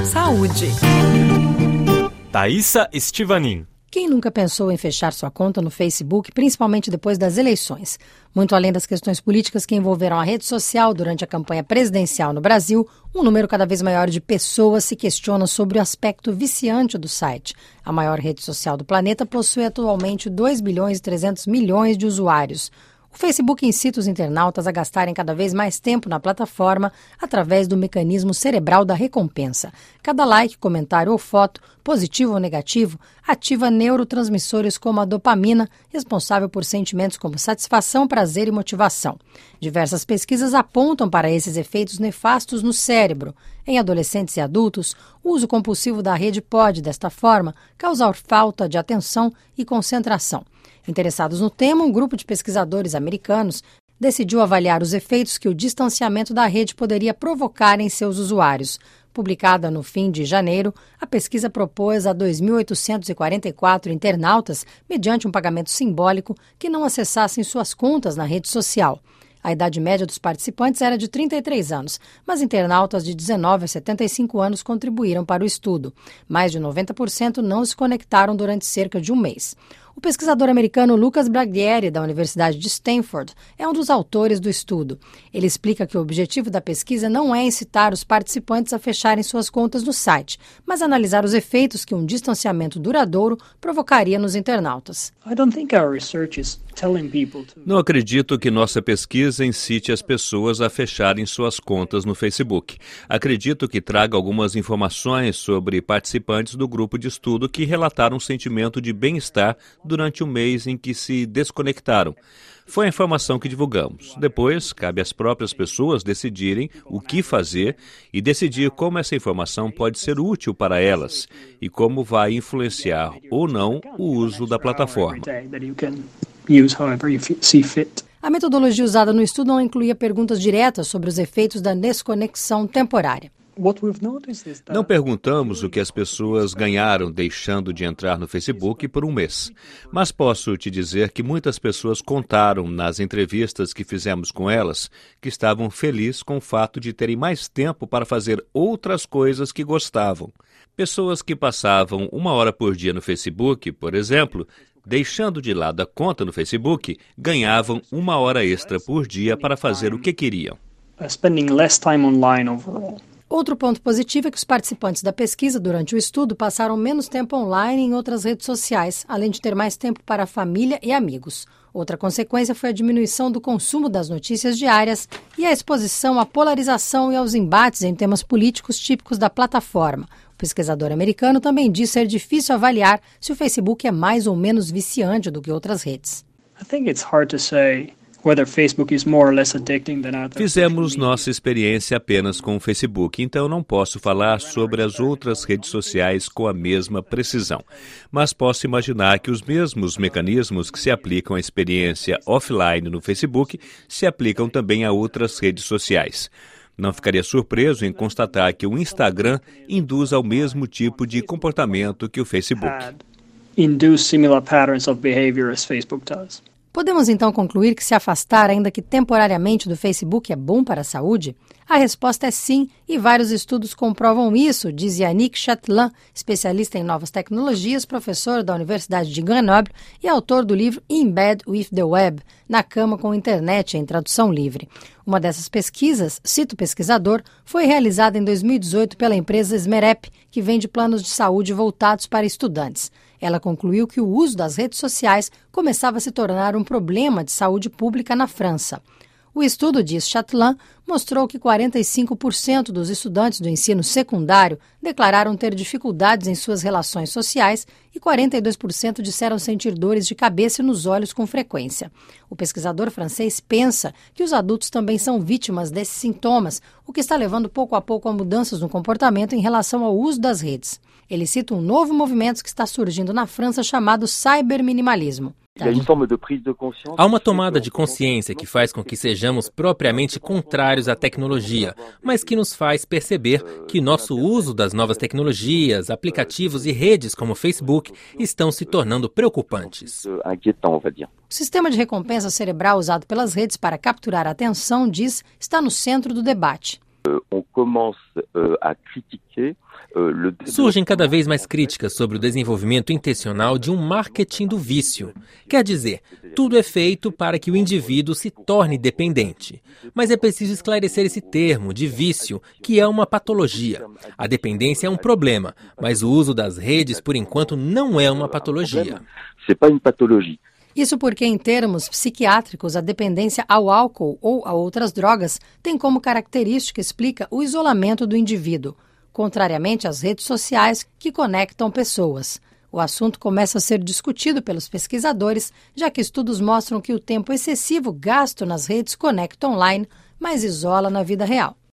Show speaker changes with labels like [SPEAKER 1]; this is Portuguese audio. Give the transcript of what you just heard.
[SPEAKER 1] Saúde.
[SPEAKER 2] Thaisa Estivanin.
[SPEAKER 3] Quem nunca pensou em fechar sua conta no Facebook, principalmente depois das eleições? Muito além das questões políticas que envolveram a rede social durante a campanha presidencial no Brasil, um número cada vez maior de pessoas se questiona sobre o aspecto viciante do site. A maior rede social do planeta possui atualmente 2 bilhões e 300 milhões de usuários. O Facebook incita os internautas a gastarem cada vez mais tempo na plataforma através do mecanismo cerebral da recompensa. Cada like, comentário ou foto, positivo ou negativo, ativa neurotransmissores como a dopamina, responsável por sentimentos como satisfação, prazer e motivação. Diversas pesquisas apontam para esses efeitos nefastos no cérebro. Em adolescentes e adultos, o uso compulsivo da rede pode, desta forma, causar falta de atenção e concentração. Interessados no tema, um grupo de pesquisadores americanos decidiu avaliar os efeitos que o distanciamento da rede poderia provocar em seus usuários. Publicada no fim de janeiro, a pesquisa propôs a 2.844 internautas, mediante um pagamento simbólico, que não acessassem suas contas na rede social. A idade média dos participantes era de 33 anos, mas internautas de 19 a 75 anos contribuíram para o estudo. Mais de 90% não se conectaram durante cerca de um mês. O pesquisador americano Lucas Braguieri, da Universidade de Stanford, é um dos autores do estudo. Ele explica que o objetivo da pesquisa não é incitar os participantes a fecharem suas contas no site, mas analisar os efeitos que um distanciamento duradouro provocaria nos internautas.
[SPEAKER 4] Não acredito que nossa pesquisa incite as pessoas a fecharem suas contas no Facebook. Acredito que traga algumas informações sobre participantes do grupo de estudo que relataram um sentimento de bem-estar durante o mês em que se desconectaram. Foi a informação que divulgamos. Depois, cabe às próprias pessoas decidirem o que fazer e decidir como essa informação pode ser útil para elas e como vai influenciar ou não o uso da plataforma.
[SPEAKER 3] A metodologia usada no estudo não incluía perguntas diretas sobre os efeitos da desconexão temporária.
[SPEAKER 4] Não perguntamos o que as pessoas ganharam deixando de entrar no Facebook por um mês. Mas posso te dizer que muitas pessoas contaram nas entrevistas que fizemos com elas que estavam felizes com o fato de terem mais tempo para fazer outras coisas que gostavam. Pessoas que passavam 1 hora por dia no Facebook, por exemplo, deixando de lado a conta no Facebook, ganhavam 1 hora extra por dia para fazer o que queriam.
[SPEAKER 3] Outro ponto positivo é que os participantes da pesquisa durante o estudo passaram menos tempo online em outras redes sociais, além de ter mais tempo para a família e amigos. Outra consequência foi a diminuição do consumo das notícias diárias e a exposição à polarização e aos embates em temas políticos típicos da plataforma. O pesquisador americano também diz ser difícil avaliar se o Facebook é mais ou menos viciante do que outras redes.
[SPEAKER 4] Fizemos nossa experiência apenas com o Facebook, então não posso falar sobre as outras redes sociais com a mesma precisão. Mas posso imaginar que os mesmos mecanismos que se aplicam à experiência offline no Facebook se aplicam também a outras redes sociais. Não ficaria surpreso em constatar que o Instagram induz ao mesmo tipo de comportamento que o Facebook.
[SPEAKER 3] Podemos então concluir que se afastar, ainda que temporariamente, do Facebook é bom para a saúde? A resposta é sim, e vários estudos comprovam isso, diz Yannick Chatelain, especialista em novas tecnologias, professor da Universidade de Grenoble e autor do livro In Bed with the Web, Na Cama com a Internet, em tradução livre. Uma dessas pesquisas, cita o pesquisador, foi realizada em 2018 pela empresa Smerep, que vende planos de saúde voltados para estudantes. Ela concluiu que o uso das redes sociais começava a se tornar um problema de saúde pública na França. O estudo, diz Chatelain, mostrou que 45% dos estudantes do ensino secundário declararam ter dificuldades em suas relações sociais e 42% disseram sentir dores de cabeça e nos olhos com frequência. O pesquisador francês pensa que os adultos também são vítimas desses sintomas, o que está levando pouco a pouco a mudanças no comportamento em relação ao uso das redes. Ele cita um novo movimento que está surgindo na França chamado cyberminimalismo.
[SPEAKER 5] Há uma tomada de consciência que faz com que sejamos propriamente contrários à tecnologia, mas que nos faz perceber que nosso uso das novas tecnologias, aplicativos e redes como o Facebook estão se tornando preocupantes.
[SPEAKER 3] O sistema de recompensa cerebral usado pelas redes para capturar a atenção, diz, está no centro do debate.
[SPEAKER 5] Surgem cada vez mais críticas sobre o desenvolvimento intencional de um marketing do vício. Quer dizer, tudo é feito para que o indivíduo se torne dependente. Mas é preciso esclarecer esse termo de vício, que é uma patologia. A dependência é um problema, mas o uso das redes, por enquanto, não é uma patologia.
[SPEAKER 3] Isso porque, em termos psiquiátricos, a dependência ao álcool ou a outras drogas tem como característica, explica, o isolamento do indivíduo, contrariamente às redes sociais que conectam pessoas. O assunto começa a ser discutido pelos pesquisadores, já que estudos mostram que o tempo excessivo gasto nas redes conecta online, mas isola na vida real.